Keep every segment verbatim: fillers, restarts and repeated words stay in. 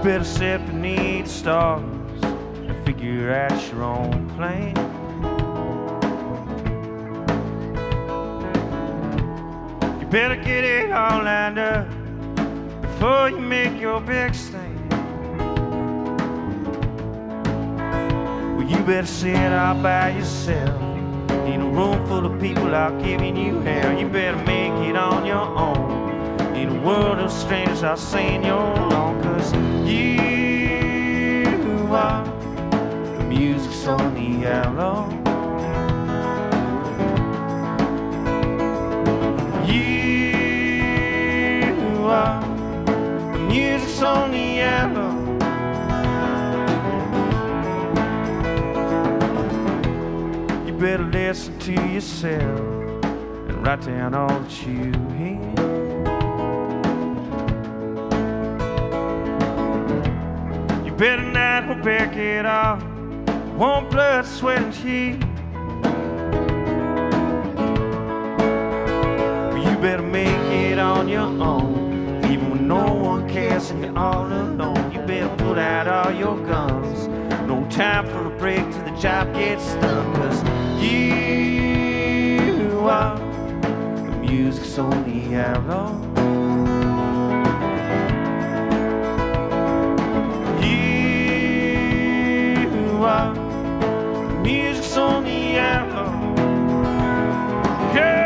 better sit beneath the stars and figure out your own plan. You better get it all lined up before you make your big stand. Well, you better sit all by yourself in a room full of people out giving you hell. You better make it on your own in a world of strangers out saying you're alone. Cause you are the music's on the yellow. You are the music's on the yellow. You better listen to yourself and write down all that you hear. Better not hold back at all. Want blood, sweat, and tears. You better make it on your own, even when no one cares and you're all alone. You better pull out all your guns. No time for a break till the job gets done. Cause you are the music's on the yellow. Music's on the yellow. Yeah.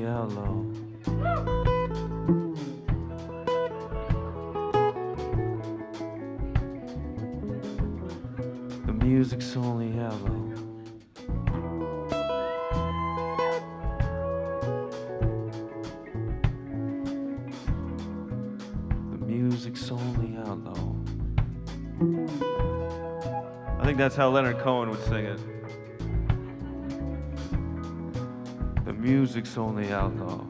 outlaw. The music's only outlaw. The music's only outlaw. I think that's how Leonard Cohen would sing it. The music's only outlaw.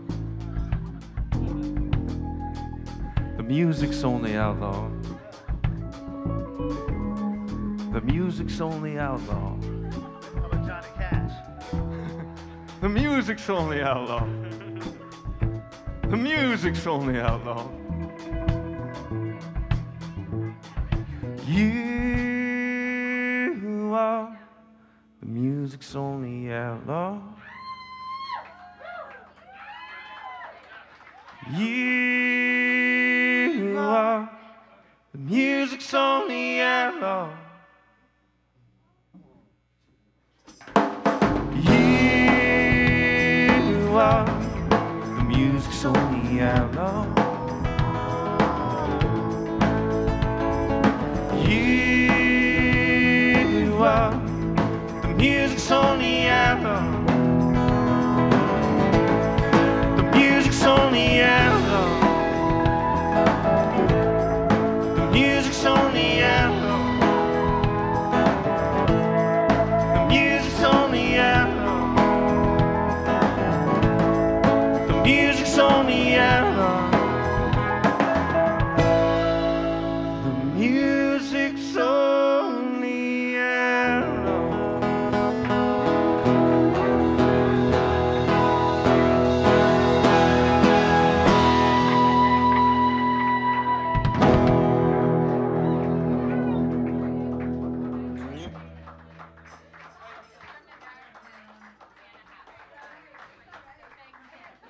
The music's only outlaw. The music's only outlaw. How about Johnny Cash? The music's only outlaw. The music's only outlaw. You are the music's only outlaw. You are the music's only outlaw. You are the music's only outlaw. You are the music's only outlaw. The music's only outlaw. The music's only outlaw. The music's only outlaw. The music's only outlaw.